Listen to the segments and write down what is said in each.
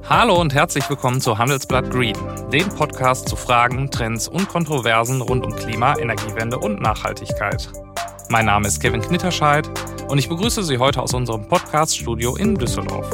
Hallo und herzlich willkommen zu Handelsblatt Green, dem Podcast zu Fragen, Trends und Kontroversen rund um Klima, Energiewende und Nachhaltigkeit. Mein Name ist Kevin Knitterscheid und ich begrüße Sie heute aus unserem Podcast-Studio in Düsseldorf.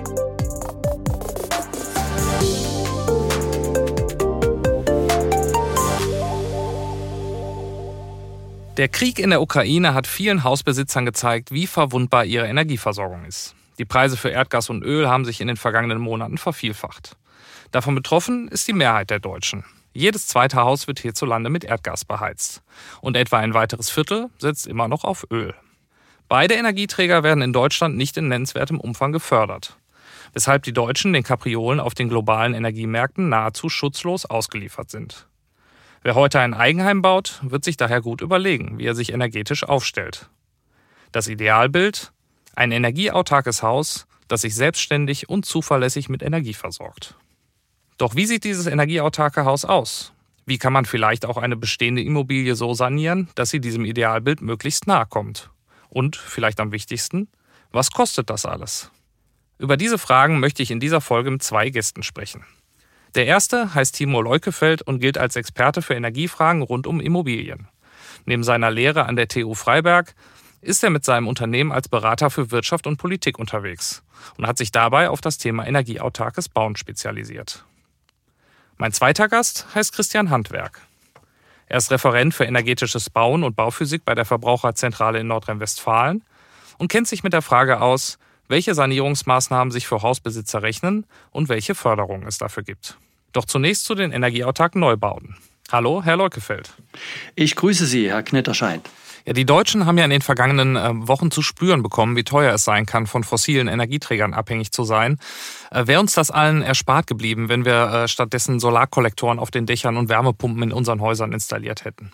Der Krieg in der Ukraine hat vielen Hausbesitzern gezeigt, wie verwundbar ihre Energieversorgung ist. Die Preise für Erdgas und Öl haben sich in den vergangenen Monaten vervielfacht. Davon betroffen ist die Mehrheit der Deutschen. Jedes zweite Haus wird hierzulande mit Erdgas beheizt. Und etwa ein weiteres Viertel setzt immer noch auf Öl. Beide Energieträger werden in Deutschland nicht in nennenswertem Umfang gefördert, weshalb die Deutschen den Kapriolen auf den globalen Energiemärkten nahezu schutzlos ausgeliefert sind. Wer heute ein Eigenheim baut, wird sich daher gut überlegen, wie er sich energetisch aufstellt. Das Idealbild: ein energieautarkes Haus, das sich selbstständig und zuverlässig mit Energie versorgt. Doch wie sieht dieses energieautarke Haus aus? Wie kann man vielleicht auch eine bestehende Immobilie so sanieren, dass sie diesem Idealbild möglichst nahe kommt? Und, vielleicht am wichtigsten, was kostet das alles? Über diese Fragen möchte ich in dieser Folge mit zwei Gästen sprechen. Der erste heißt Timo Leukefeld und gilt als Experte für Energiefragen rund um Immobilien. Neben seiner Lehre an der TU Freiberg ist er mit seinem Unternehmen als Berater für Wirtschaft und Politik unterwegs und hat sich dabei auf das Thema energieautarkes Bauen spezialisiert. Mein zweiter Gast heißt Christian Handwerk. Er ist Referent für energetisches Bauen und Bauphysik bei der Verbraucherzentrale in Nordrhein-Westfalen und kennt sich mit der Frage aus, welche Sanierungsmaßnahmen sich für Hausbesitzer rechnen und welche Förderungen es dafür gibt. Doch zunächst zu den energieautarken Neubauten. Hallo, Herr Leukefeld. Ich grüße Sie, Herr Knitterscheid. Ja, die Deutschen haben ja in den vergangenen Wochen zu spüren bekommen, wie teuer es sein kann, von fossilen Energieträgern abhängig zu sein. Wäre uns das allen erspart geblieben, wenn wir stattdessen Solarkollektoren auf den Dächern und Wärmepumpen in unseren Häusern installiert hätten?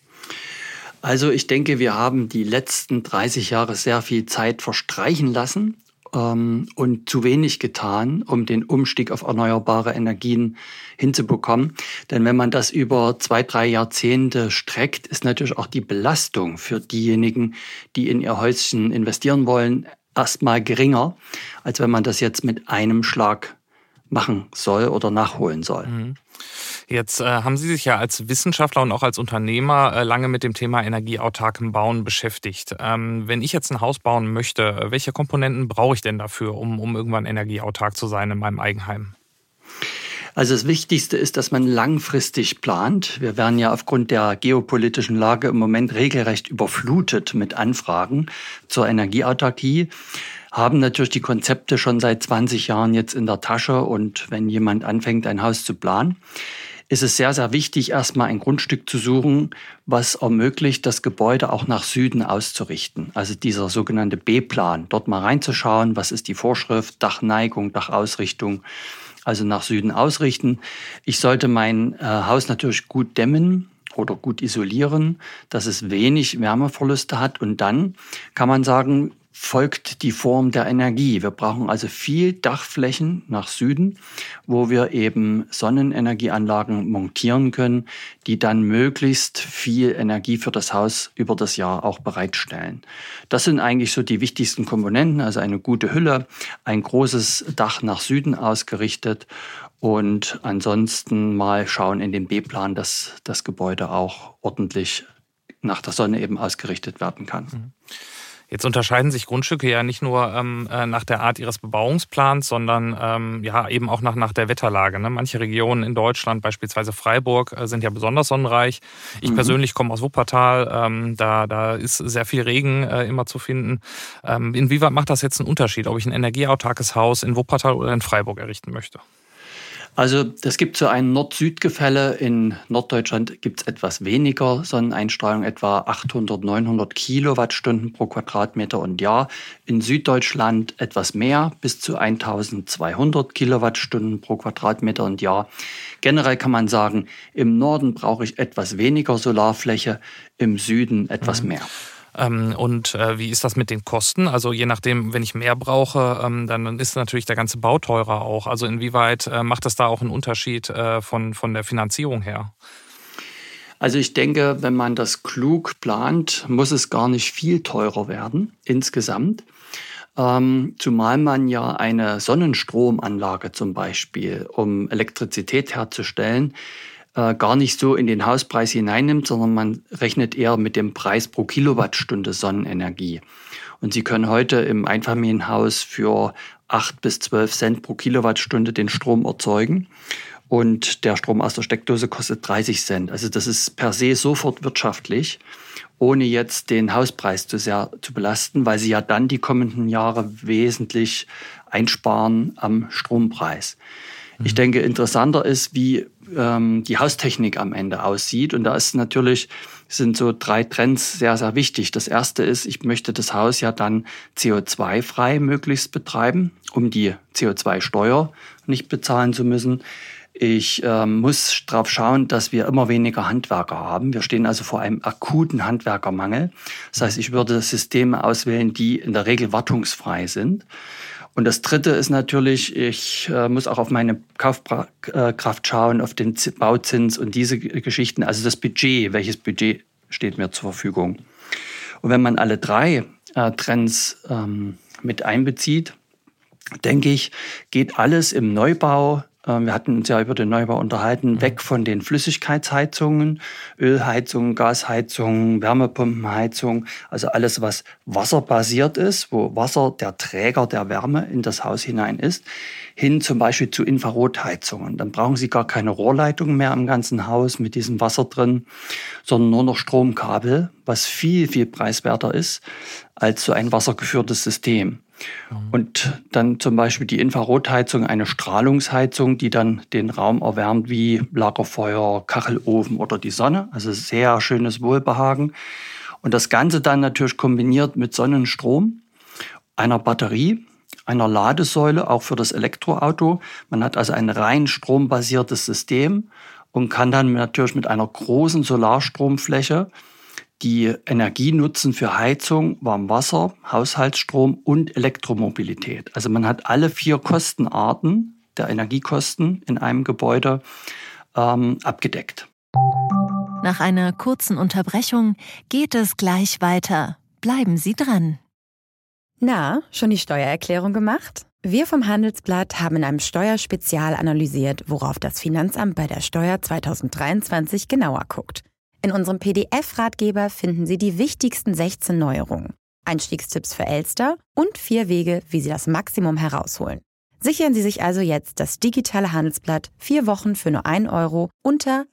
Also ich denke, wir haben die letzten 30 Jahre sehr viel Zeit verstreichen lassen und zu wenig getan, um den Umstieg auf erneuerbare Energien hinzubekommen. Denn wenn man das über 2-3 Jahrzehnte streckt, ist natürlich auch die Belastung für diejenigen, die in ihr Häuschen investieren wollen, erstmal geringer, als wenn man das jetzt mit einem Schlag machen soll oder nachholen soll. Jetzt haben Sie sich ja als Wissenschaftler und auch als Unternehmer lange mit dem Thema energieautarkem Bauen beschäftigt. Wenn ich jetzt ein Haus bauen möchte, welche Komponenten brauche ich denn dafür, um irgendwann energieautark zu sein in meinem Eigenheim? Also das Wichtigste ist, dass man langfristig plant. Wir werden ja aufgrund der geopolitischen Lage im Moment regelrecht überflutet mit Anfragen zur Energieautarkie, haben natürlich die Konzepte schon seit 20 Jahren jetzt in der Tasche. Und wenn jemand anfängt, ein Haus zu planen, ist es sehr, sehr wichtig, erstmal ein Grundstück zu suchen, was ermöglicht, das Gebäude auch nach Süden auszurichten. Also dieser sogenannte B-Plan, dort mal reinzuschauen, was ist die Vorschrift, Dachneigung, Dachausrichtung, also nach Süden ausrichten. Ich sollte mein Haus natürlich gut dämmen oder gut isolieren, dass es wenig Wärmeverluste hat. Und dann kann man sagen, folgt die Form der Energie. Wir brauchen also viel Dachflächen nach Süden, wo wir eben Sonnenenergieanlagen montieren können, die dann möglichst viel Energie für das Haus über das Jahr auch bereitstellen. Das sind eigentlich so die wichtigsten Komponenten, also eine gute Hülle, ein großes Dach nach Süden ausgerichtet und ansonsten mal schauen in den B-Plan, dass das Gebäude auch ordentlich nach der Sonne eben ausgerichtet werden kann. Jetzt unterscheiden sich Grundstücke ja nicht nur nach der Art ihres Bebauungsplans, sondern eben auch nach der Wetterlage. Ne? Manche Regionen in Deutschland, beispielsweise Freiburg, sind ja besonders sonnenreich. Ich persönlich komme aus Wuppertal, da ist sehr viel Regen immer zu finden. Inwieweit macht das jetzt einen Unterschied, ob ich ein energieautarkes Haus in Wuppertal oder in Freiburg errichten möchte? Also es gibt so ein Nord-Süd-Gefälle. In Norddeutschland gibt es etwas weniger Sonneneinstrahlung, etwa 800, 900 Kilowattstunden pro Quadratmeter und Jahr. In Süddeutschland etwas mehr, bis zu 1200 Kilowattstunden pro Quadratmeter und Jahr. Generell kann man sagen, im Norden brauche ich etwas weniger Solarfläche, im Süden etwas mehr. Und wie ist das mit den Kosten? Also je nachdem, wenn ich mehr brauche, dann ist natürlich der ganze Bau teurer auch. Also inwieweit macht das da auch einen Unterschied von der Finanzierung her? Also ich denke, wenn man das klug plant, muss es gar nicht viel teurer werden insgesamt. Zumal man ja eine Sonnenstromanlage zum Beispiel, um Elektrizität herzustellen, gar nicht so in den Hauspreis hineinnimmt, sondern man rechnet eher mit dem Preis pro Kilowattstunde Sonnenenergie. Und Sie können heute im Einfamilienhaus für 8 bis 12 Cent pro Kilowattstunde den Strom erzeugen. Und der Strom aus der Steckdose kostet 30 Cent. Also das ist per se sofort wirtschaftlich, ohne jetzt den Hauspreis zu sehr zu belasten, weil Sie ja dann die kommenden Jahre wesentlich einsparen am Strompreis. Ich denke, interessanter ist, wie die Haustechnik am Ende aussieht. Und da sind so 3 Trends sehr, sehr wichtig. Das erste ist, ich möchte das Haus ja dann CO2-frei möglichst betreiben, um die CO2-Steuer nicht bezahlen zu müssen. Ich muss darauf schauen, dass wir immer weniger Handwerker haben. Wir stehen also vor einem akuten Handwerkermangel. Das heißt, ich würde Systeme auswählen, die in der Regel wartungsfrei sind. Und das Dritte ist natürlich, ich muss auch auf meine Kaufkraft schauen, auf den Bauzins und diese Geschichten. Also das Budget, welches Budget steht mir zur Verfügung. Und wenn man alle 3 Trends mit einbezieht, denke ich, geht alles im Neubau. Wir hatten uns ja über den Neubau unterhalten, weg von den Flüssigkeitsheizungen, Ölheizungen, Gasheizungen, Wärmepumpenheizung, also alles, was wasserbasiert ist, wo Wasser der Träger der Wärme in das Haus hinein ist, hin zum Beispiel zu Infrarotheizungen. Dann brauchen Sie gar keine Rohrleitungen mehr im ganzen Haus mit diesem Wasser drin, sondern nur noch Stromkabel, was viel, viel preiswerter ist als so ein wassergeführtes System. Und dann zum Beispiel die Infrarotheizung, eine Strahlungsheizung, die dann den Raum erwärmt wie Lagerfeuer, Kachelofen oder die Sonne. Also sehr schönes Wohlbehagen. Und das Ganze dann natürlich kombiniert mit Sonnenstrom, einer Batterie, einer Ladesäule, auch für das Elektroauto. Man hat also ein rein strombasiertes System und kann dann natürlich mit einer großen Solarstromfläche die Energie nutzen für Heizung, Warmwasser, Haushaltsstrom und Elektromobilität. Also man hat alle 4 Kostenarten der Energiekosten in einem Gebäude abgedeckt. Nach einer kurzen Unterbrechung geht es gleich weiter. Bleiben Sie dran. Na, schon die Steuererklärung gemacht? Wir vom Handelsblatt haben in einem Steuerspezial analysiert, worauf das Finanzamt bei der Steuer 2023 genauer guckt. In unserem PDF-Ratgeber finden Sie die wichtigsten 16 Neuerungen, Einstiegstipps für Elster und 4 Wege, wie Sie das Maximum herausholen. Sichern Sie sich also jetzt das digitale Handelsblatt 4 Wochen für nur 1 Euro unter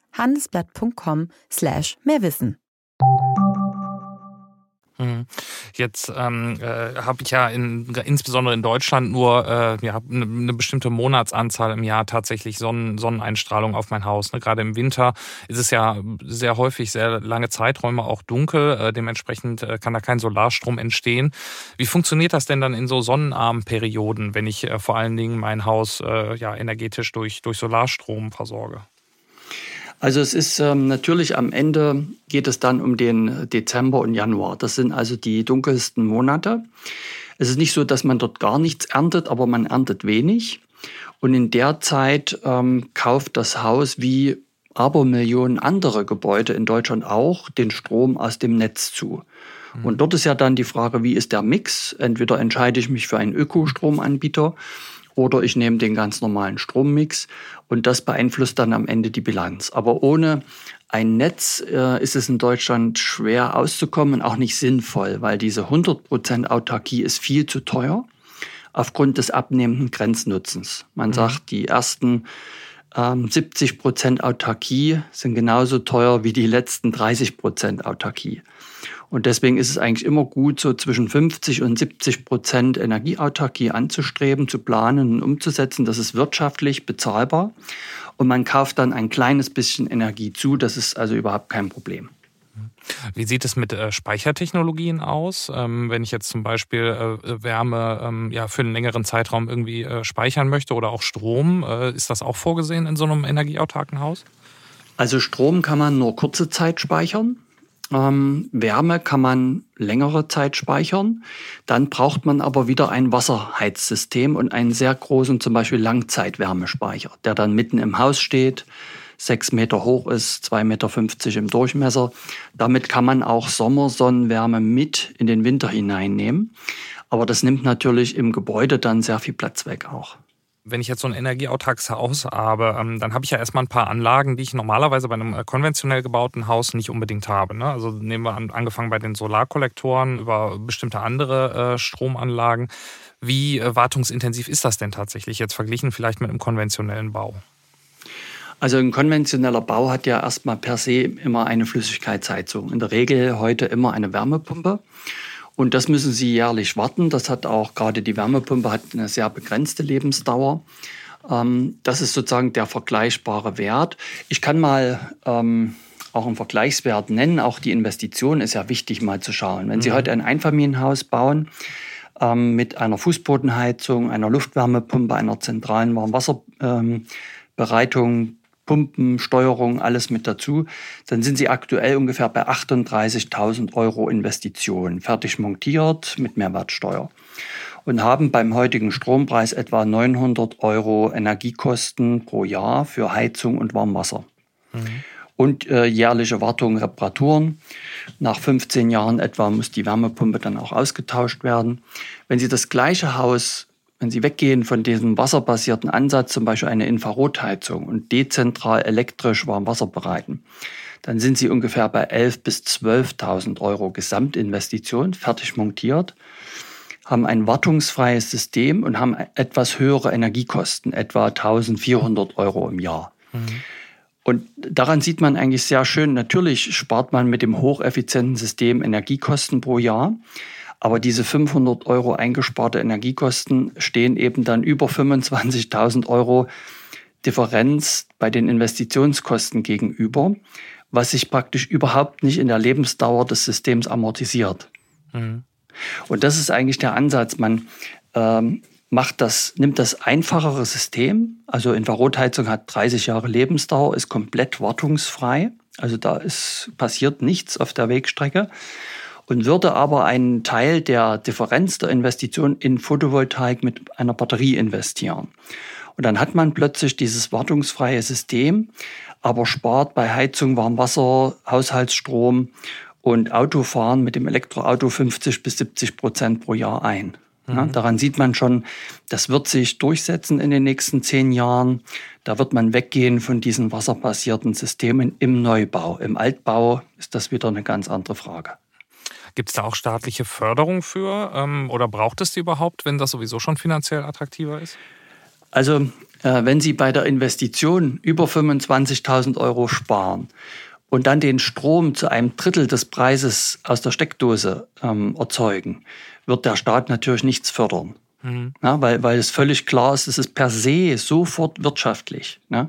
handelsblatt.com/mehrwissen. Jetzt habe ich ja insbesondere in Deutschland nur eine bestimmte Monatsanzahl im Jahr tatsächlich Sonneneinstrahlung auf mein Haus. Gerade im Winter ist es ja sehr häufig sehr lange Zeiträume auch dunkel. Dementsprechend kann da kein Solarstrom entstehen. Wie funktioniert das denn dann in so sonnenarmen Perioden, wenn ich vor allen Dingen mein Haus energetisch durch Solarstrom versorge? Also es ist natürlich am Ende geht es dann um den Dezember und Januar. Das sind also die dunkelsten Monate. Es ist nicht so, dass man dort gar nichts erntet, aber man erntet wenig. Und in der Zeit kauft das Haus wie Abermillionen andere Gebäude in Deutschland auch den Strom aus dem Netz zu. Und dort ist ja dann die Frage, wie ist der Mix? Entweder entscheide ich mich für einen Ökostromanbieter oder ich nehme den ganz normalen Strommix und das beeinflusst dann am Ende die Bilanz. Aber ohne ein Netz ist es in Deutschland schwer auszukommen und auch nicht sinnvoll, weil diese 100% Autarkie ist viel zu teuer aufgrund des abnehmenden Grenznutzens. Man sagt, die ersten 70% Autarkie sind genauso teuer wie die letzten 30% Autarkie. Und deswegen ist es eigentlich immer gut, so zwischen 50 und 70% Energieautarkie anzustreben, zu planen und umzusetzen. Das ist wirtschaftlich bezahlbar. Und man kauft dann ein kleines bisschen Energie zu. Das ist also überhaupt kein Problem. Wie sieht es mit Speichertechnologien aus? Wenn ich jetzt zum Beispiel Wärme für einen längeren Zeitraum irgendwie speichern möchte oder auch Strom, ist das auch vorgesehen in so einem energieautarken Haus? Also Strom kann man nur kurze Zeit speichern. Wärme kann man längere Zeit speichern. Dann braucht man aber wieder ein Wasserheizsystem und einen sehr großen, zum Beispiel Langzeitwärmespeicher, der dann mitten im Haus steht, 6 Meter hoch ist, 2,50 Meter im Durchmesser. Damit kann man auch Sommersonnenwärme mit in den Winter hineinnehmen. Aber das nimmt natürlich im Gebäude dann sehr viel Platz weg auch. Wenn ich jetzt so ein energieautarkes Haus habe, dann habe ich ja erstmal ein paar Anlagen, die ich normalerweise bei einem konventionell gebauten Haus nicht unbedingt habe. Ne? Also nehmen wir angefangen bei den Solarkollektoren über bestimmte andere Stromanlagen. Wie wartungsintensiv ist das denn tatsächlich jetzt verglichen vielleicht mit einem konventionellen Bau? Also ein konventioneller Bau hat ja erstmal per se immer eine Flüssigkeitsheizung. In der Regel heute immer eine Wärmepumpe. Und das müssen Sie jährlich warten. Das hat auch gerade die Wärmepumpe hat eine sehr begrenzte Lebensdauer. Das ist sozusagen der vergleichbare Wert. Ich kann mal auch einen Vergleichswert nennen. Auch die Investition ist ja wichtig mal zu schauen. Wenn Sie heute ein Einfamilienhaus bauen mit einer Fußbodenheizung, einer Luftwärmepumpe, einer zentralen Warmwasserbereitung, Pumpen, Steuerung, alles mit dazu, dann sind Sie aktuell ungefähr bei 38.000 € Investition, fertig montiert mit Mehrwertsteuer und haben beim heutigen Strompreis etwa 900 € Energiekosten pro Jahr für Heizung und Warmwasser. Und jährliche Wartung, Reparaturen. Nach 15 Jahren etwa muss die Wärmepumpe dann auch ausgetauscht werden. Wenn Sie das gleiche Haus, wenn Sie weggehen von diesem wasserbasierten Ansatz, zum Beispiel eine Infrarotheizung und dezentral elektrisch Warmwasser bereiten, dann sind Sie ungefähr bei 11.000 bis 12.000 € Gesamtinvestition, fertig montiert, haben ein wartungsfreies System und haben etwas höhere Energiekosten, etwa 1.400 € im Jahr. Und daran sieht man eigentlich sehr schön, natürlich spart man mit dem hocheffizienten System Energiekosten pro Jahr, aber diese 500 € eingesparte Energiekosten stehen eben dann über 25.000 € Differenz bei den Investitionskosten gegenüber, was sich praktisch überhaupt nicht in der Lebensdauer des Systems amortisiert. Und das ist eigentlich der Ansatz. Man nimmt das einfachere System, also Infrarotheizung hat 30 Jahre Lebensdauer, ist komplett wartungsfrei, also da passiert nichts auf der Wegstrecke und würde aber einen Teil der Differenz der Investition in Photovoltaik mit einer Batterie investieren. Und dann hat man plötzlich dieses wartungsfreie System, aber spart bei Heizung, Warmwasser, Haushaltsstrom und Autofahren mit dem Elektroauto 50% bis 70% pro Jahr ein. Ja, daran sieht man schon, das wird sich durchsetzen in den nächsten 10 Jahren. Da wird man weggehen von diesen wasserbasierten Systemen im Neubau. Im Altbau ist das wieder eine ganz andere Frage. Gibt es da auch staatliche Förderung für oder braucht es die überhaupt, wenn das sowieso schon finanziell attraktiver ist? Also wenn Sie bei der Investition über 25.000 € sparen und dann den Strom zu einem Drittel des Preises aus der Steckdose erzeugen, wird der Staat natürlich nichts fördern. Ja, weil es völlig klar ist, es ist per se sofort wirtschaftlich. Ne?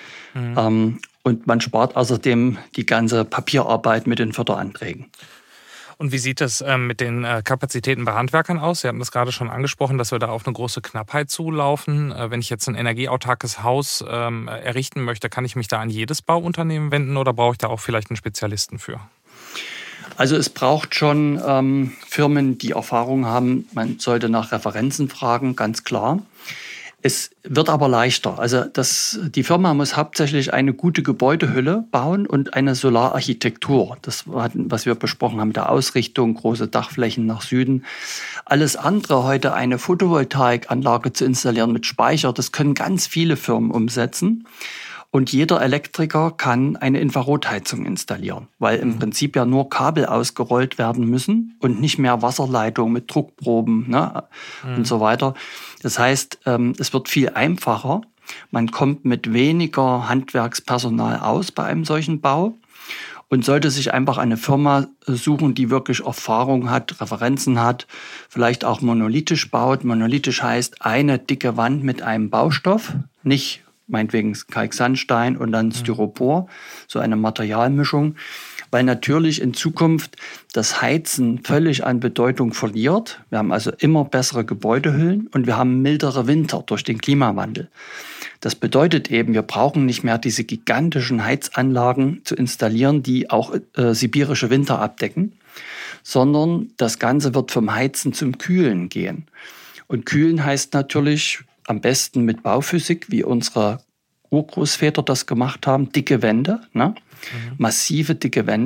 Und man spart außerdem die ganze Papierarbeit mit den Förderanträgen. Und wie sieht es mit den Kapazitäten bei Handwerkern aus? Sie haben das gerade schon angesprochen, dass wir da auf eine große Knappheit zulaufen. Wenn ich jetzt ein energieautarkes Haus errichten möchte, kann ich mich da an jedes Bauunternehmen wenden oder brauche ich da auch vielleicht einen Spezialisten für? Also es braucht schon Firmen, die Erfahrung haben. Man sollte nach Referenzen fragen, ganz klar. Es wird aber leichter. Also die Firma muss hauptsächlich eine gute Gebäudehülle bauen und eine Solararchitektur. Das, was wir besprochen haben, der Ausrichtung, große Dachflächen nach Süden. Alles andere, heute eine Photovoltaikanlage zu installieren mit Speicher, das können ganz viele Firmen umsetzen. Und jeder Elektriker kann eine Infrarotheizung installieren, weil im Prinzip ja nur Kabel ausgerollt werden müssen und nicht mehr Wasserleitung mit Druckproben und so weiter. Das heißt, es wird viel einfacher. Man kommt mit weniger Handwerkspersonal aus bei einem solchen Bau und sollte sich einfach eine Firma suchen, die wirklich Erfahrung hat, Referenzen hat, vielleicht auch monolithisch baut. Monolithisch heißt eine dicke Wand mit einem Baustoff, nicht meinetwegen Kalksandstein und dann Styropor, so eine Materialmischung, weil natürlich in Zukunft das Heizen völlig an Bedeutung verliert. Wir haben also immer bessere Gebäudehüllen und wir haben mildere Winter durch den Klimawandel. Das bedeutet eben, wir brauchen nicht mehr diese gigantischen Heizanlagen zu installieren, die auch sibirische Winter abdecken, sondern das Ganze wird vom Heizen zum Kühlen gehen. Und Kühlen heißt natürlich am besten mit Bauphysik, wie unsere Urgroßväter das gemacht haben, dicke Wände, massive dicke Wände.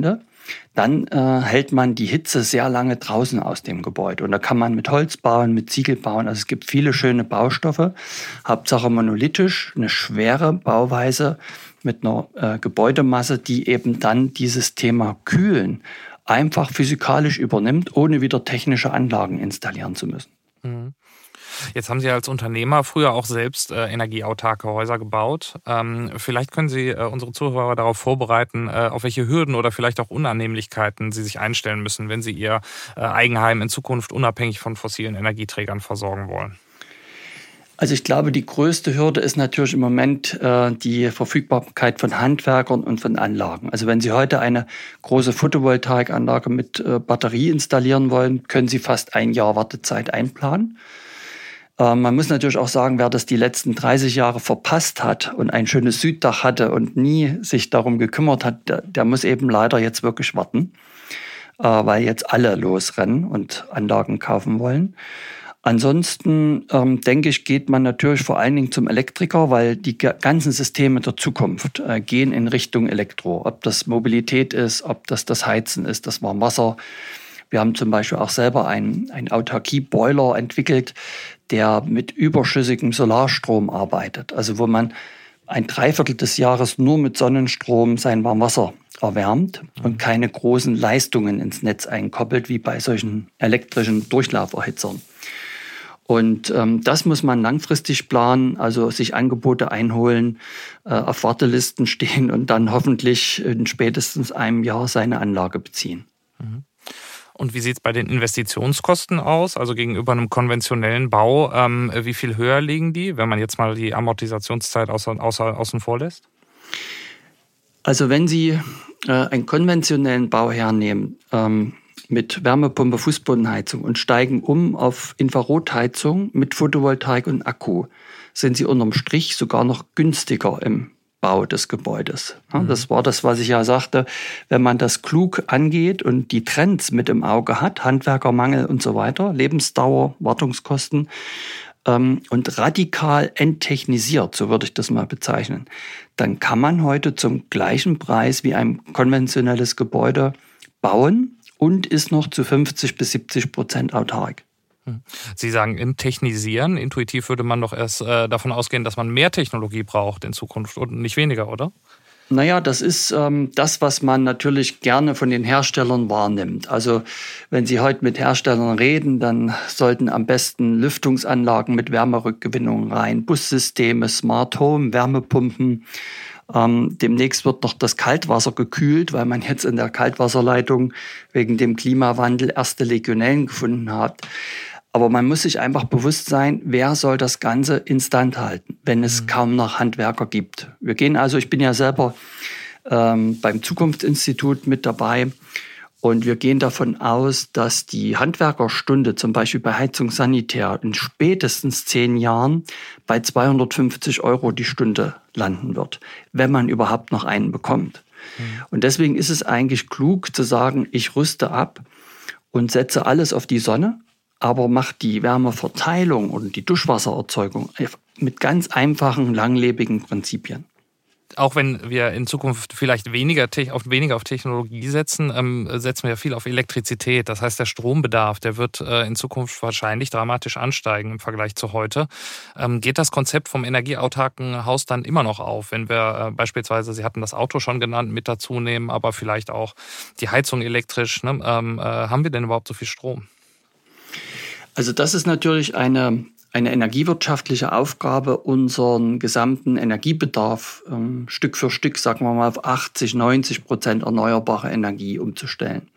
dann hält man die Hitze sehr lange draußen aus dem Gebäude. Und da kann man mit Holz bauen, mit Ziegel bauen. Also es gibt viele schöne Baustoffe. Hauptsache monolithisch, eine schwere Bauweise mit einer Gebäudemasse, die eben dann dieses Thema Kühlen einfach physikalisch übernimmt, ohne wieder technische Anlagen installieren zu müssen. Mhm. Jetzt haben Sie als Unternehmer früher auch selbst energieautarke Häuser gebaut. Vielleicht können Sie unsere Zuhörer darauf vorbereiten, auf welche Hürden oder vielleicht auch Unannehmlichkeiten Sie sich einstellen müssen, wenn Sie Ihr Eigenheim in Zukunft unabhängig von fossilen Energieträgern versorgen wollen. Also ich glaube, die größte Hürde ist natürlich im Moment die Verfügbarkeit von Handwerkern und von Anlagen. Also wenn Sie heute eine große Photovoltaikanlage mit Batterie installieren wollen, können Sie fast ein Jahr Wartezeit einplanen. Man muss natürlich auch sagen, wer das die letzten 30 Jahre verpasst hat und ein schönes Süddach hatte und nie sich darum gekümmert hat, der muss eben leider jetzt wirklich warten, weil jetzt alle losrennen und Anlagen kaufen wollen. Ansonsten, denke ich, geht man natürlich vor allen Dingen zum Elektriker, weil die ganzen Systeme der Zukunft gehen in Richtung Elektro. Ob das Mobilität ist, ob das Heizen ist, das Warmwasser. Wir haben zum Beispiel auch selber einen Autarkie-Boiler entwickelt, der mit überschüssigem Solarstrom arbeitet. Also wo man 1/3 des Jahres nur mit Sonnenstrom sein Warmwasser erwärmt und keine großen Leistungen ins Netz einkoppelt, wie bei solchen elektrischen Durchlauferhitzern. Und das muss man langfristig planen, also sich Angebote einholen, auf Wartelisten stehen und dann hoffentlich in spätestens einem Jahr seine Anlage beziehen. Mhm. Und wie sieht es bei den Investitionskosten aus? Also gegenüber einem konventionellen Bau, wie viel höher liegen die, wenn man jetzt mal die Amortisationszeit außen vor lässt? Also wenn Sie einen konventionellen Bau hernehmen, mit Wärmepumpe, Fußbodenheizung und steigen um auf Infrarotheizung mit Photovoltaik und Akku, sind Sie unterm Strich sogar noch günstiger im Bau des Gebäudes. Ja, das war das, was ich ja sagte. Wenn man das klug angeht und die Trends mit im Auge hat, Handwerkermangel und so weiter, Lebensdauer, Wartungskosten, und radikal enttechnisiert, so würde ich das mal bezeichnen, dann kann man heute zum gleichen Preis wie ein konventionelles Gebäude bauen und ist noch zu 50-70% autark. Sie sagen enttechnisieren. Intuitiv würde man doch erst davon ausgehen, dass man mehr Technologie braucht in Zukunft und nicht weniger, oder? Naja, das ist das, was man natürlich gerne von den Herstellern wahrnimmt. Also wenn Sie heute mit Herstellern reden, dann sollten am besten Lüftungsanlagen mit Wärmerückgewinnung rein, Bussysteme, Smart Home, Wärmepumpen. Demnächst wird noch das Kaltwasser gekühlt, weil man jetzt in der Kaltwasserleitung wegen dem Klimawandel erste Legionellen gefunden hat. Aber man muss sich einfach bewusst sein, wer soll das Ganze instand halten, wenn es kaum noch Handwerker gibt. Wir gehen also, ich bin ja selber beim Zukunftsinstitut mit dabei und wir gehen davon aus, dass die Handwerkerstunde zum Beispiel bei Heizung Sanitär in spätestens 10 Jahren bei 250 € die Stunde landen wird, wenn man überhaupt noch einen bekommt. Und deswegen ist es eigentlich klug zu sagen, ich rüste ab und setze alles auf die Sonne, aber macht die Wärmeverteilung und die Duschwassererzeugung mit ganz einfachen, langlebigen Prinzipien. Auch wenn wir in Zukunft vielleicht weniger auf Technologie setzen, setzen wir ja viel auf Elektrizität. Das heißt, der Strombedarf, der wird in Zukunft wahrscheinlich dramatisch ansteigen im Vergleich zu heute. Geht das Konzept vom energieautarken Haus dann immer noch auf, wenn wir beispielsweise, Sie hatten das Auto schon genannt, mit dazu nehmen, aber vielleicht auch die Heizung elektrisch, ne? Haben wir denn überhaupt so viel Strom? Also das ist natürlich eine energiewirtschaftliche Aufgabe, unseren gesamten Energiebedarf Stück für Stück, sagen wir mal, auf 80-90% erneuerbare Energie umzustellen.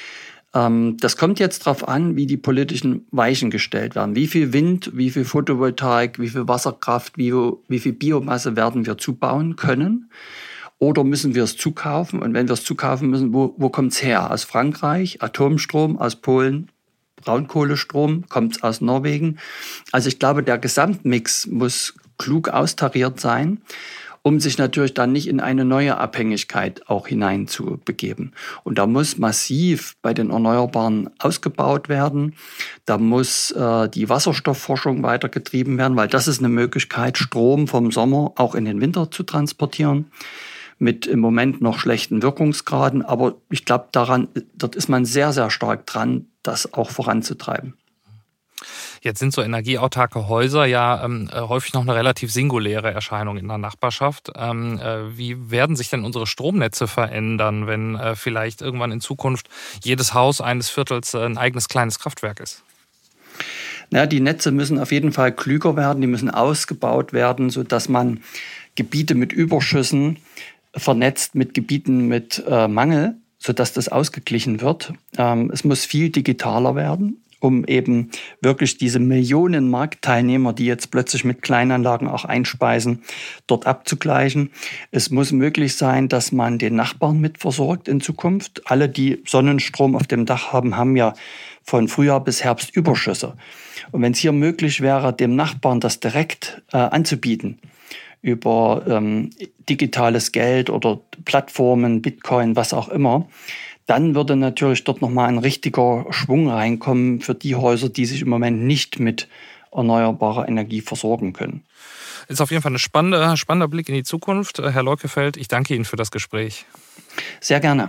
Das kommt jetzt darauf an, wie die politischen Weichen gestellt werden. Wie viel Wind, wie viel Photovoltaik, wie viel Wasserkraft, wie viel Biomasse werden wir zubauen können? Oder müssen wir es zukaufen? Und wenn wir es zukaufen müssen, wo kommt es her? Aus Frankreich, Atomstrom, aus Polen, Braunkohlestrom, kommt es aus Norwegen. Also ich glaube, der Gesamtmix muss klug austariert sein, um sich natürlich dann nicht in eine neue Abhängigkeit auch hineinzubegeben. Und da muss massiv bei den Erneuerbaren ausgebaut werden. Da muss die Wasserstoffforschung weitergetrieben werden, weil das ist eine Möglichkeit, Strom vom Sommer auch in den Winter zu transportieren. mit im Moment noch schlechten Wirkungsgraden. Aber ich glaube, dort ist man sehr, sehr stark dran, das auch voranzutreiben. Jetzt sind so energieautarke Häuser ja häufig noch eine relativ singuläre Erscheinung in der Nachbarschaft. Wie werden sich denn unsere Stromnetze verändern, wenn vielleicht irgendwann in Zukunft jedes Haus eines Viertels ein eigenes kleines Kraftwerk ist? Ja, die Netze müssen auf jeden Fall klüger werden, die müssen ausgebaut werden, sodass man Gebiete mit Überschüssen vernetzt mit Gebieten mit Mangel, sodass das ausgeglichen wird. Es muss viel digitaler werden, um eben wirklich diese Millionen Marktteilnehmer, die jetzt plötzlich mit Kleinanlagen auch einspeisen, dort abzugleichen. Es muss möglich sein, dass man den Nachbarn mitversorgt in Zukunft. Alle, die Sonnenstrom auf dem Dach haben, haben ja von Frühjahr bis Herbst Überschüsse. Und wenn es hier möglich wäre, dem Nachbarn das direkt anzubieten, über digitales Geld oder Plattformen, Bitcoin, was auch immer, dann würde natürlich dort nochmal ein richtiger Schwung reinkommen für die Häuser, die sich im Moment nicht mit erneuerbarer Energie versorgen können. Ist auf jeden Fall ein spannender Blick in die Zukunft. Herr Leukefeld, ich danke Ihnen für das Gespräch. Sehr gerne.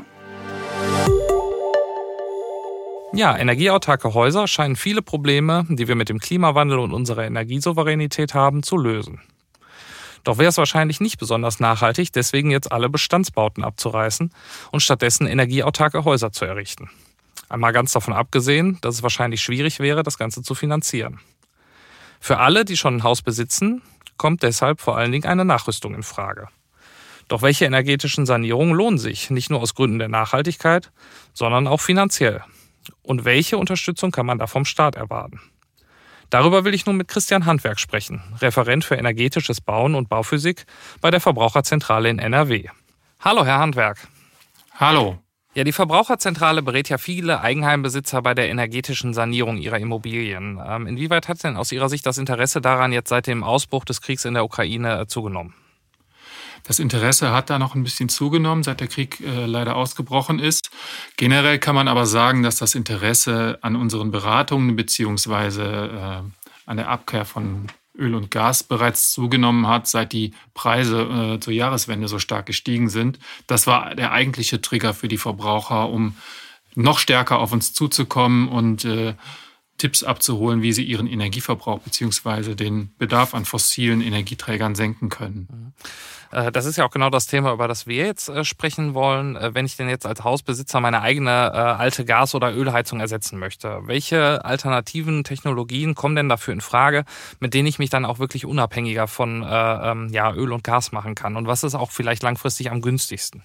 Ja, energieautarke Häuser scheinen viele Probleme, die wir mit dem Klimawandel und unserer Energiesouveränität haben, zu lösen. Doch wäre es wahrscheinlich nicht besonders nachhaltig, deswegen jetzt alle Bestandsbauten abzureißen und stattdessen energieautarke Häuser zu errichten. Einmal ganz davon abgesehen, dass es wahrscheinlich schwierig wäre, das Ganze zu finanzieren. Für alle, die schon ein Haus besitzen, kommt deshalb vor allen Dingen eine Nachrüstung in Frage. Doch welche energetischen Sanierungen lohnen sich, nicht nur aus Gründen der Nachhaltigkeit, sondern auch finanziell? Und welche Unterstützung kann man da vom Staat erwarten? Darüber will ich nun mit Christian Handwerk sprechen, Referent für energetisches Bauen und Bauphysik bei der Verbraucherzentrale in NRW. Hallo, Herr Handwerk. Hallo. Ja, die Verbraucherzentrale berät ja viele Eigenheimbesitzer bei der energetischen Sanierung ihrer Immobilien. Inwieweit hat denn aus Ihrer Sicht das Interesse daran jetzt seit dem Ausbruch des Kriegs in der Ukraine zugenommen? Das Interesse hat da noch ein bisschen zugenommen, seit der Krieg leider ausgebrochen ist. Generell kann man aber sagen, dass das Interesse an unseren Beratungen bzw. an der Abkehr von Öl und Gas bereits zugenommen hat, seit die Preise zur Jahreswende so stark gestiegen sind. Das war der eigentliche Trigger für die Verbraucher, um noch stärker auf uns zuzukommen und Tipps abzuholen, wie sie ihren Energieverbrauch bzw. den Bedarf an fossilen Energieträgern senken können. Das ist ja auch genau das Thema, über das wir jetzt sprechen wollen. Wenn ich denn jetzt als Hausbesitzer meine eigene alte Gas- oder Ölheizung ersetzen möchte, welche alternativen Technologien kommen denn dafür in Frage, mit denen ich mich dann auch wirklich unabhängiger von Öl und Gas machen kann? Und was ist auch vielleicht langfristig am günstigsten?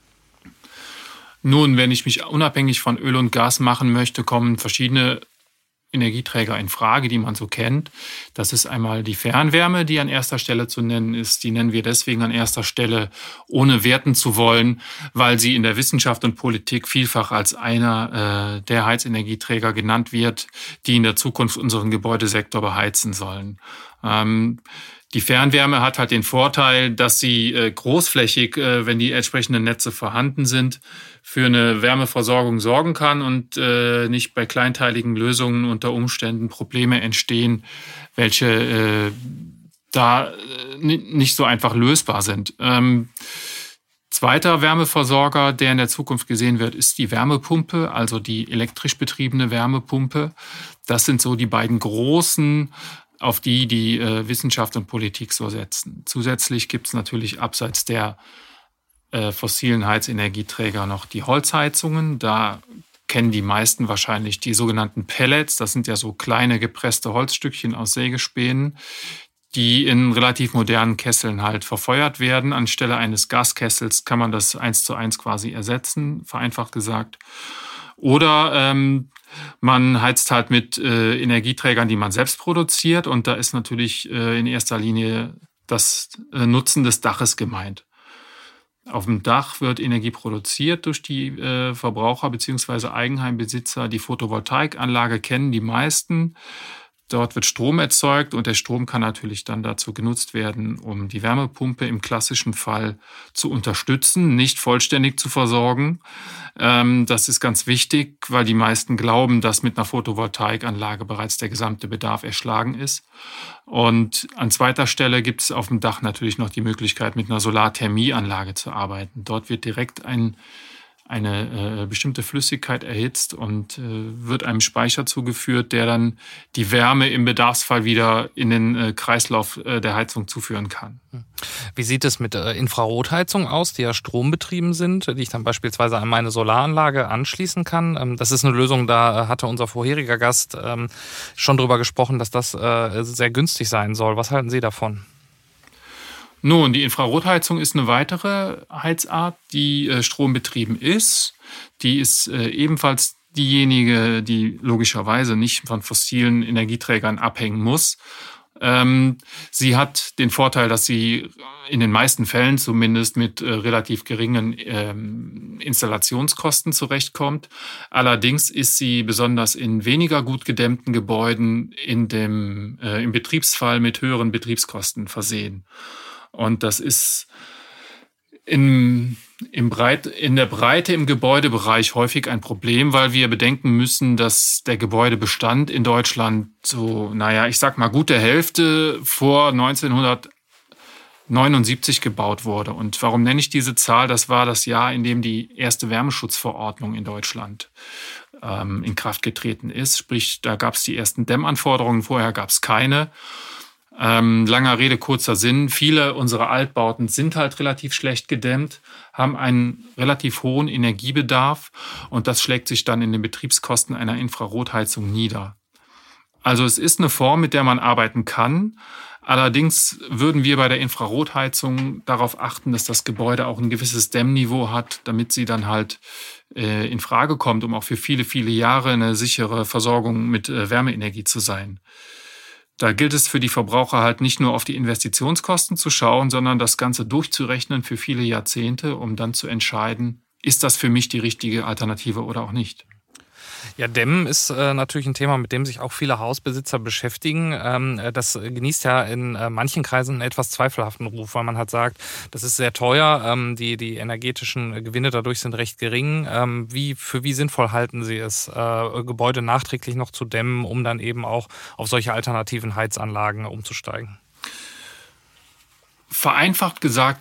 Nun, wenn ich mich unabhängig von Öl und Gas machen möchte, kommen verschiedene Energieträger in Frage, die man so kennt. Das ist einmal die Fernwärme, die an erster Stelle zu nennen ist. Die nennen wir deswegen an erster Stelle, ohne werten zu wollen, weil sie in der Wissenschaft und Politik vielfach als einer der Heizenergieträger genannt wird, die in der Zukunft unseren Gebäudesektor beheizen sollen. Die Fernwärme hat halt den Vorteil, dass sie großflächig, wenn die entsprechenden Netze vorhanden sind, für eine Wärmeversorgung sorgen kann und nicht bei kleinteiligen Lösungen unter Umständen Probleme entstehen, welche da nicht so einfach lösbar sind. Zweiter Wärmeversorger, der in der Zukunft gesehen wird, ist die Wärmepumpe, also die elektrisch betriebene Wärmepumpe. Das sind so die beiden großen, auf die Wissenschaft und Politik so setzen. Zusätzlich gibt es natürlich abseits der fossilen Heizenergieträger noch die Holzheizungen. Da kennen die meisten wahrscheinlich die sogenannten Pellets. Das sind ja so kleine gepresste Holzstückchen aus Sägespänen, die in relativ modernen Kesseln halt verfeuert werden. Anstelle eines Gaskessels kann man das 1:1 quasi ersetzen, vereinfacht gesagt. Oder man heizt halt mit Energieträgern, die man selbst produziert. Und da ist natürlich in erster Linie das Nutzen des Daches gemeint. Auf dem Dach wird Energie produziert durch die Verbraucher bzw. Eigenheimbesitzer. Die Photovoltaikanlage kennen die meisten. Dort wird Strom erzeugt und der Strom kann natürlich dann dazu genutzt werden, um die Wärmepumpe im klassischen Fall zu unterstützen, nicht vollständig zu versorgen. Das ist ganz wichtig, weil die meisten glauben, dass mit einer Photovoltaikanlage bereits der gesamte Bedarf erschlagen ist. Und an zweiter Stelle gibt es auf dem Dach natürlich noch die Möglichkeit, mit einer Solarthermieanlage zu arbeiten. Dort wird direkt eine bestimmte Flüssigkeit erhitzt und wird einem Speicher zugeführt, der dann die Wärme im Bedarfsfall wieder in den Kreislauf der Heizung zuführen kann. Wie sieht es mit Infrarotheizungen aus, die ja strombetrieben sind, die ich dann beispielsweise an meine Solaranlage anschließen kann? Das ist eine Lösung, da hatte unser vorheriger Gast schon drüber gesprochen, dass das sehr günstig sein soll. Was halten Sie davon? Nun, die Infrarotheizung ist eine weitere Heizart, die strombetrieben ist. Die ist ebenfalls diejenige, die logischerweise nicht von fossilen Energieträgern abhängen muss. Sie hat den Vorteil, dass sie in den meisten Fällen zumindest mit relativ geringen Installationskosten zurechtkommt. Allerdings ist sie besonders in weniger gut gedämmten Gebäuden im Betriebsfall mit höheren Betriebskosten versehen. Und das ist in der Breite im Gebäudebereich häufig ein Problem, weil wir bedenken müssen, dass der Gebäudebestand in Deutschland so, ich sag mal, gute Hälfte vor 1979 gebaut wurde. Und warum nenne ich diese Zahl? Das war das Jahr, in dem die erste Wärmeschutzverordnung in Deutschland in Kraft getreten ist. Sprich, da gab es die ersten Dämmanforderungen, vorher gab es keine. Langer Rede, kurzer Sinn. Viele unserer Altbauten sind halt relativ schlecht gedämmt, haben einen relativ hohen Energiebedarf und das schlägt sich dann in den Betriebskosten einer Infrarotheizung nieder. Also es ist eine Form, mit der man arbeiten kann. Allerdings würden wir bei der Infrarotheizung darauf achten, dass das Gebäude auch ein gewisses Dämmniveau hat, damit sie dann halt in Frage kommt, um auch für viele, viele Jahre eine sichere Versorgung mit Wärmeenergie zu sein. Da gilt es für die Verbraucher halt nicht nur auf die Investitionskosten zu schauen, sondern das Ganze durchzurechnen für viele Jahrzehnte, um dann zu entscheiden, ist das für mich die richtige Alternative oder auch nicht. Ja, Dämmen ist natürlich ein Thema, mit dem sich auch viele Hausbesitzer beschäftigen. Das genießt ja in manchen Kreisen einen etwas zweifelhaften Ruf, weil man halt sagt, das ist sehr teuer, die energetischen Gewinne dadurch sind recht gering. Für wie sinnvoll halten Sie es, Gebäude nachträglich noch zu dämmen, um dann eben auch auf solche alternativen Heizanlagen umzusteigen? Vereinfacht gesagt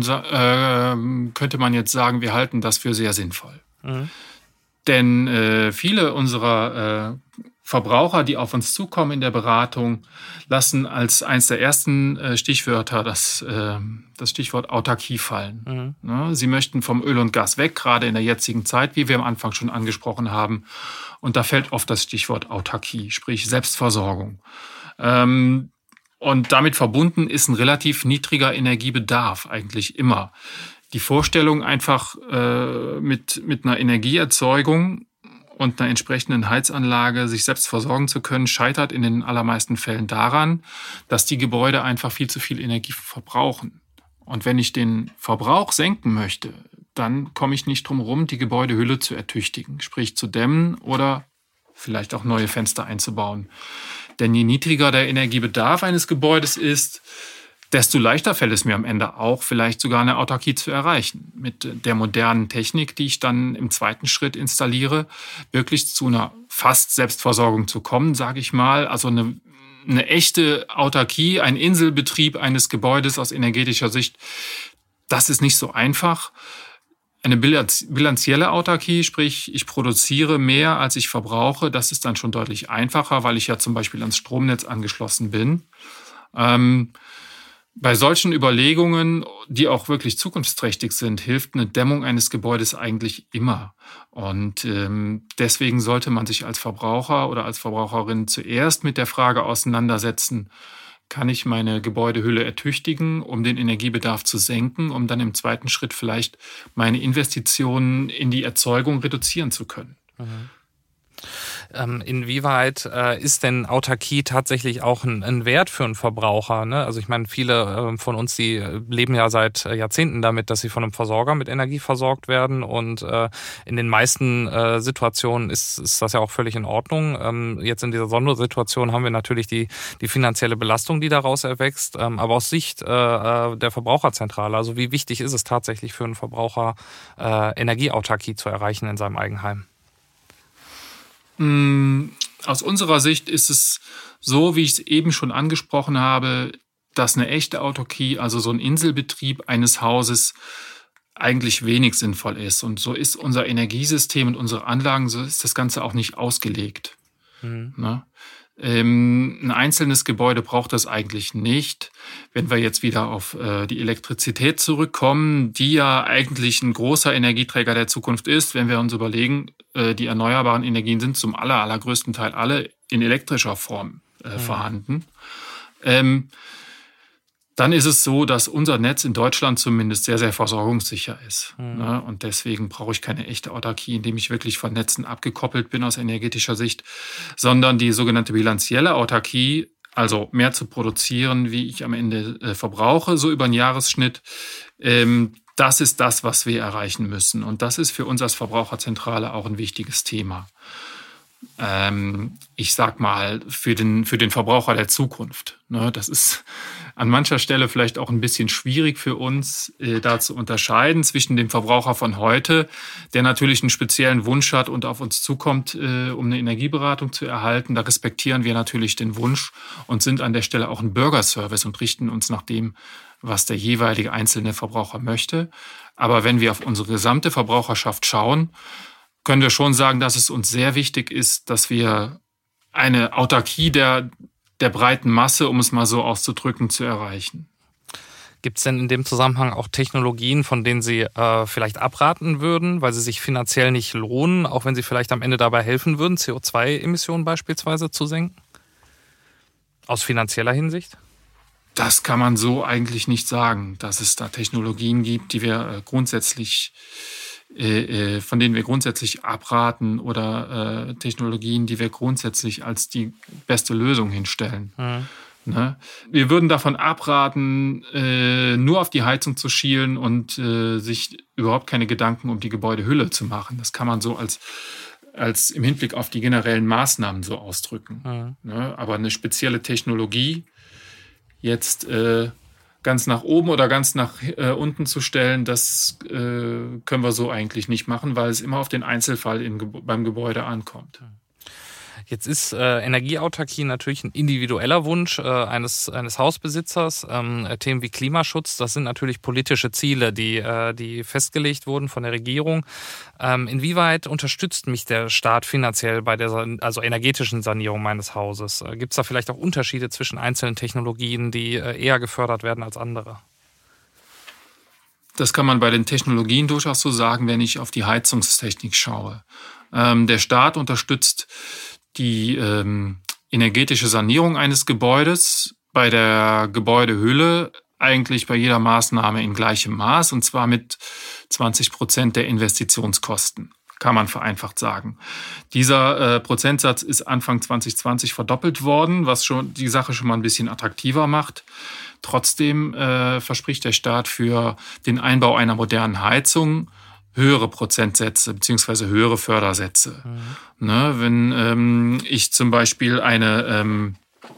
könnte man jetzt sagen, wir halten das für sehr sinnvoll. Mhm. Denn viele unserer Verbraucher, die auf uns zukommen in der Beratung, lassen als eines der ersten Stichwörter das Stichwort Autarkie fallen. Mhm. Sie möchten vom Öl und Gas weg, gerade in der jetzigen Zeit, wie wir am Anfang schon angesprochen haben. Und da fällt oft das Stichwort Autarkie, sprich Selbstversorgung. Und damit verbunden ist ein relativ niedriger Energiebedarf eigentlich immer. Die Vorstellung, einfach mit einer Energieerzeugung und einer entsprechenden Heizanlage sich selbst versorgen zu können, scheitert in den allermeisten Fällen daran, dass die Gebäude einfach viel zu viel Energie verbrauchen. Und wenn ich den Verbrauch senken möchte, dann komme ich nicht drum herum, die Gebäudehülle zu ertüchtigen, sprich zu dämmen oder vielleicht auch neue Fenster einzubauen. Denn je niedriger der Energiebedarf eines Gebäudes ist, desto leichter fällt es mir am Ende auch, vielleicht sogar eine Autarkie zu erreichen. Mit der modernen Technik, die ich dann im zweiten Schritt installiere, wirklich zu einer fast Selbstversorgung zu kommen, sage ich mal. Also eine echte Autarkie, ein Inselbetrieb eines Gebäudes aus energetischer Sicht, das ist nicht so einfach. Eine bilanzielle Autarkie, sprich ich produziere mehr, als ich verbrauche, das ist dann schon deutlich einfacher, weil ich ja zum Beispiel ans Stromnetz angeschlossen bin. Bei solchen Überlegungen, die auch wirklich zukunftsträchtig sind, hilft eine Dämmung eines Gebäudes eigentlich immer. Und deswegen sollte man sich als Verbraucher oder als Verbraucherin zuerst mit der Frage auseinandersetzen, kann ich meine Gebäudehülle ertüchtigen, um den Energiebedarf zu senken, um dann im zweiten Schritt vielleicht meine Investitionen in die Erzeugung reduzieren zu können. Mhm. Inwieweit ist denn Autarkie tatsächlich auch ein Wert für einen Verbraucher? Ne? Also ich meine, viele von uns, die leben ja seit Jahrzehnten damit, dass sie von einem Versorger mit Energie versorgt werden, und in den meisten Situationen ist das ja auch völlig in Ordnung. Jetzt in dieser Sondersituation haben wir natürlich die finanzielle Belastung, die daraus erwächst, aber aus Sicht der Verbraucherzentrale, also wie wichtig ist es tatsächlich für einen Verbraucher, Energieautarkie zu erreichen in seinem Eigenheim? Aus unserer Sicht ist es so, wie ich es eben schon angesprochen habe, dass eine echte Autarkie, also so ein Inselbetrieb eines Hauses, eigentlich wenig sinnvoll ist. Und so ist unser Energiesystem und unsere Anlagen, so ist das Ganze auch nicht ausgelegt. Ne? Ein einzelnes Gebäude braucht das eigentlich nicht. Wenn wir jetzt wieder auf die Elektrizität zurückkommen, die ja eigentlich ein großer Energieträger der Zukunft ist, wenn wir uns überlegen, die erneuerbaren Energien sind zum allergrößten Teil alle in elektrischer Form vorhanden. Dann ist es so, dass unser Netz in Deutschland zumindest sehr, sehr versorgungssicher ist. Ne? Und deswegen brauche ich keine echte Autarkie, indem ich wirklich von Netzen abgekoppelt bin aus energetischer Sicht, sondern die sogenannte bilanzielle Autarkie, also mehr zu produzieren, wie ich am Ende verbrauche, so über einen Jahresschnitt, das ist das, was wir erreichen müssen. Und das ist für uns als Verbraucherzentrale auch ein wichtiges Thema. Ich sag mal, für den Verbraucher der Zukunft. Ne, das ist an mancher Stelle vielleicht auch ein bisschen schwierig für uns, da zu unterscheiden zwischen dem Verbraucher von heute, der natürlich einen speziellen Wunsch hat und auf uns zukommt, um eine Energieberatung zu erhalten. Da respektieren wir natürlich den Wunsch und sind an der Stelle auch ein Bürgerservice und richten uns nach dem, was der jeweilige einzelne Verbraucher möchte. Aber wenn wir auf unsere gesamte Verbraucherschaft schauen, können wir schon sagen, dass es uns sehr wichtig ist, dass wir eine Autarkie der breiten Masse, um es mal so auszudrücken, zu erreichen. Gibt es denn in dem Zusammenhang auch Technologien, von denen Sie vielleicht abraten würden, weil sie sich finanziell nicht lohnen, auch wenn sie vielleicht am Ende dabei helfen würden, CO2-Emissionen beispielsweise zu senken? Aus finanzieller Hinsicht? Das kann man so eigentlich nicht sagen, dass es da Technologien gibt, die wir von denen wir grundsätzlich abraten, oder Technologien, die wir grundsätzlich als die beste Lösung hinstellen. Ne? Wir würden davon abraten, nur auf die Heizung zu schielen und sich überhaupt keine Gedanken um die Gebäudehülle zu machen. Das kann man so als im Hinblick auf die generellen Maßnahmen so ausdrücken. Ne? Aber eine spezielle Technologie jetzt ganz nach oben oder ganz nach unten zu stellen, das können wir so eigentlich nicht machen, weil es immer auf den Einzelfall beim Gebäude ankommt. Jetzt ist Energieautarkie natürlich ein individueller Wunsch eines Hausbesitzers. Themen wie Klimaschutz, das sind natürlich politische Ziele, die festgelegt wurden von der Regierung. Inwieweit unterstützt mich der Staat finanziell bei der energetischen Sanierung meines Hauses? Gibt es da vielleicht auch Unterschiede zwischen einzelnen Technologien, die eher gefördert werden als andere? Das kann man bei den Technologien durchaus so sagen, wenn ich auf die Heizungstechnik schaue. Der Staat unterstützt die energetische Sanierung eines Gebäudes bei der Gebäudehülle eigentlich bei jeder Maßnahme in gleichem Maß, und zwar mit 20% der Investitionskosten, kann man vereinfacht sagen. Dieser Prozentsatz ist Anfang 2020 verdoppelt worden, was schon die Sache schon mal ein bisschen attraktiver macht. Trotzdem verspricht der Staat für den Einbau einer modernen Heizung höhere Prozentsätze bzw. höhere Fördersätze. Ne, wenn ich zum Beispiel eine,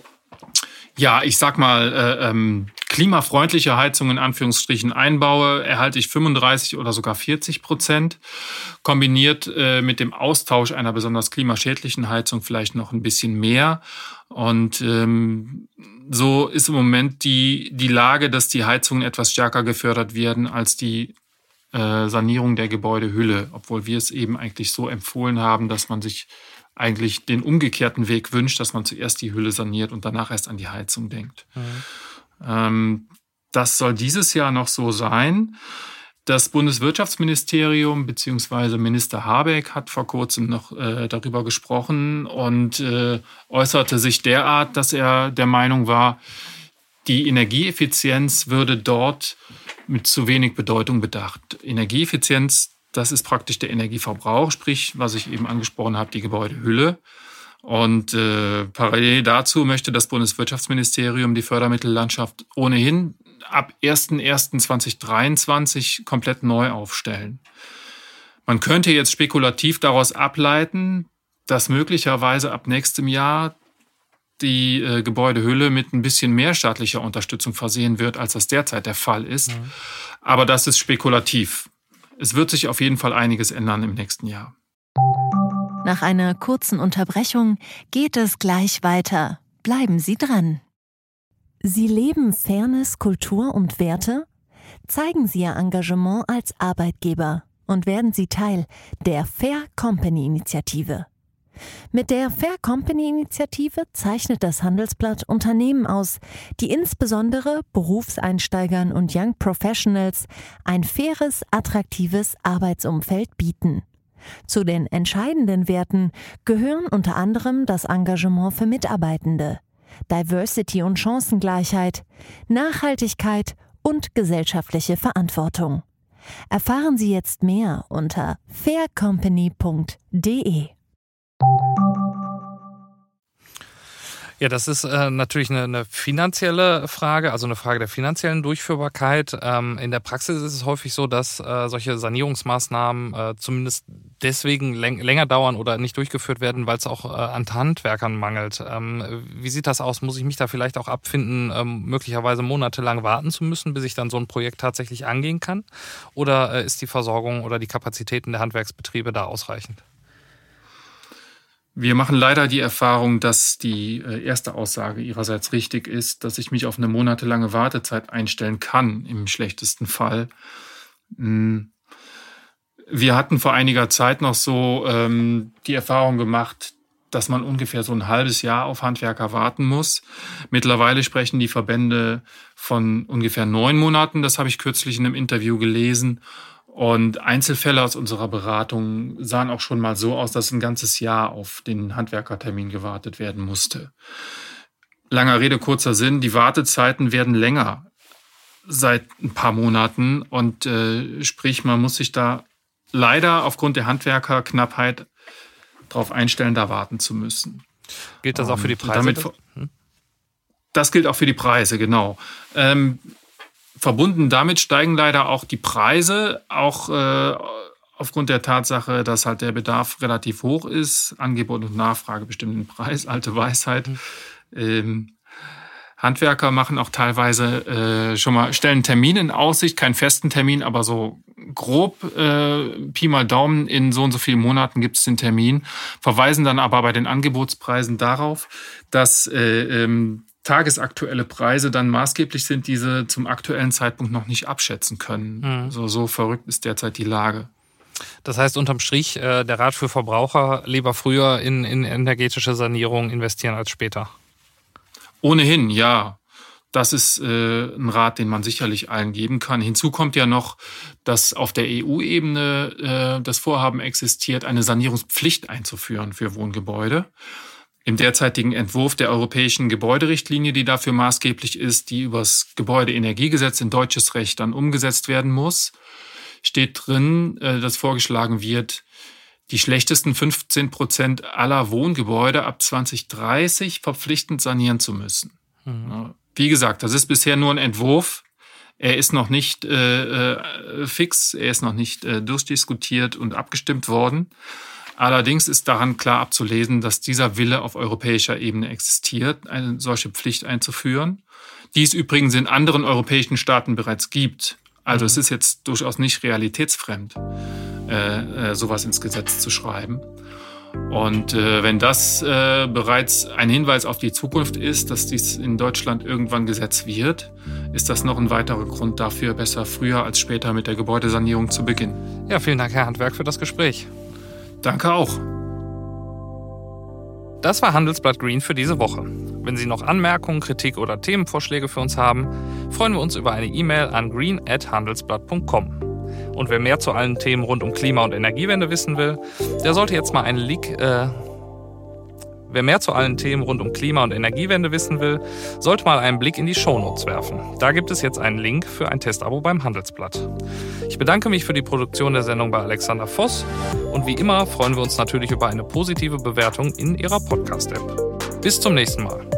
klimafreundliche Heizung in Anführungsstrichen einbaue, erhalte ich 35 oder sogar 40%, kombiniert mit dem Austausch einer besonders klimaschädlichen Heizung vielleicht noch ein bisschen mehr. Und so ist im Moment die Lage, dass die Heizungen etwas stärker gefördert werden als die Sanierung der Gebäudehülle, obwohl wir es eben eigentlich so empfohlen haben, dass man sich eigentlich den umgekehrten Weg wünscht, dass man zuerst die Hülle saniert und danach erst an die Heizung denkt. Das soll dieses Jahr noch so sein. Das Bundeswirtschaftsministerium bzw. Minister Habeck hat vor kurzem noch darüber gesprochen und äußerte sich derart, dass er der Meinung war, die Energieeffizienz würde dort mit zu wenig Bedeutung bedacht. Energieeffizienz, Das ist praktisch der Energieverbrauch, sprich, was ich eben angesprochen habe, die Gebäudehülle. Und parallel dazu möchte das Bundeswirtschaftsministerium die Fördermittellandschaft ohnehin ab 01.01.2023 komplett neu aufstellen. Man könnte jetzt spekulativ daraus ableiten, dass möglicherweise ab nächstem Jahr die Gebäudehülle mit ein bisschen mehr staatlicher Unterstützung versehen wird, als das derzeit der Fall ist. Mhm. Aber das ist spekulativ. Es wird sich auf jeden Fall einiges ändern im nächsten Jahr. Nach einer kurzen Unterbrechung geht es gleich weiter. Bleiben Sie dran. Sie leben Fairness, Kultur und Werte? Zeigen Sie Ihr Engagement als Arbeitgeber und werden Sie Teil der Fair Company Initiative. Mit der Fair Company Initiative zeichnet das Handelsblatt Unternehmen aus, die insbesondere Berufseinsteigern und Young Professionals ein faires, attraktives Arbeitsumfeld bieten. Zu den entscheidenden Werten gehören unter anderem das Engagement für Mitarbeitende, Diversity und Chancengleichheit, Nachhaltigkeit und gesellschaftliche Verantwortung. Erfahren Sie jetzt mehr unter faircompany.de. Ja, das ist natürlich eine finanzielle Frage, also eine Frage der finanziellen Durchführbarkeit. In der Praxis ist es häufig so, dass solche Sanierungsmaßnahmen zumindest deswegen länger dauern oder nicht durchgeführt werden, weil es auch an Handwerkern mangelt. Wie sieht das aus? Muss ich mich da vielleicht auch abfinden, möglicherweise monatelang warten zu müssen, bis ich dann so ein Projekt tatsächlich angehen kann? Oder ist die Versorgung oder die Kapazitäten der Handwerksbetriebe da ausreichend? Wir machen leider die Erfahrung, dass die erste Aussage ihrerseits richtig ist, dass ich mich auf eine monatelange Wartezeit einstellen kann, im schlechtesten Fall. Wir hatten vor einiger Zeit noch so die Erfahrung gemacht, dass man ungefähr so ein halbes Jahr auf Handwerker warten muss. Mittlerweile sprechen die Verbände von ungefähr 9 Monaten. Das habe ich kürzlich in einem Interview gelesen. Und Einzelfälle aus unserer Beratung sahen auch schon mal so aus, dass ein ganzes Jahr auf den Handwerkertermin gewartet werden musste. Langer Rede, kurzer Sinn, die Wartezeiten werden länger seit ein paar Monaten. Und sprich, man muss sich da leider aufgrund der Handwerkerknappheit darauf einstellen, da warten zu müssen. Gilt das auch für die Preise? Das gilt auch für die Preise, genau. Verbunden damit steigen leider auch die Preise, auch aufgrund der Tatsache, dass halt der Bedarf relativ hoch ist. Angebot und Nachfrage bestimmen den Preis, alte Weisheit. Handwerker machen auch teilweise stellen einen Termin in Aussicht, keinen festen Termin, aber so grob Pi mal Daumen, in so und so vielen Monaten gibt es den Termin, verweisen dann aber bei den Angebotspreisen darauf, dass tagesaktuelle Preise dann maßgeblich sind, diese zum aktuellen Zeitpunkt noch nicht abschätzen können. So verrückt ist derzeit die Lage. Das heißt, unterm Strich, der Rat für Verbraucher, lieber früher in energetische Sanierung investieren als später. Ohnehin, ja. Das ist ein Rat, den man sicherlich allen geben kann. Hinzu kommt ja noch, dass auf der EU-Ebene das Vorhaben existiert, eine Sanierungspflicht einzuführen für Wohngebäude. Im derzeitigen Entwurf der europäischen Gebäuderichtlinie, die dafür maßgeblich ist, die übers Gebäudeenergiegesetz in deutsches Recht dann umgesetzt werden muss, steht drin, dass vorgeschlagen wird, die schlechtesten 15% aller Wohngebäude ab 2030 verpflichtend sanieren zu müssen. Mhm. Wie gesagt, das ist bisher nur ein Entwurf. Er ist noch nicht fix, er ist noch nicht durchdiskutiert und abgestimmt worden. Allerdings ist daran klar abzulesen, dass dieser Wille auf europäischer Ebene existiert, eine solche Pflicht einzuführen, die es übrigens in anderen europäischen Staaten bereits gibt. Also es ist jetzt durchaus nicht realitätsfremd, sowas ins Gesetz zu schreiben. Und wenn das bereits ein Hinweis auf die Zukunft ist, dass dies in Deutschland irgendwann Gesetz wird, ist das noch ein weiterer Grund dafür, besser früher als später mit der Gebäudesanierung zu beginnen. Ja, vielen Dank, Herr Handwerk, für das Gespräch. Danke auch. Das war Handelsblatt Green für diese Woche. Wenn Sie noch Anmerkungen, Kritik oder Themenvorschläge für uns haben, freuen wir uns über eine E-Mail an green@handelsblatt.com. Und wer mehr zu allen Themen rund um Klima- und Energiewende wissen will, der sollte jetzt mal einen Wer mehr zu allen Themen rund um Klima- und Energiewende wissen will, sollte mal einen Blick in die Shownotes werfen. Da gibt es jetzt einen Link für ein Testabo beim Handelsblatt. Ich bedanke mich für die Produktion der Sendung bei Alexander Voss und wie immer freuen wir uns natürlich über eine positive Bewertung in Ihrer Podcast-App. Bis zum nächsten Mal.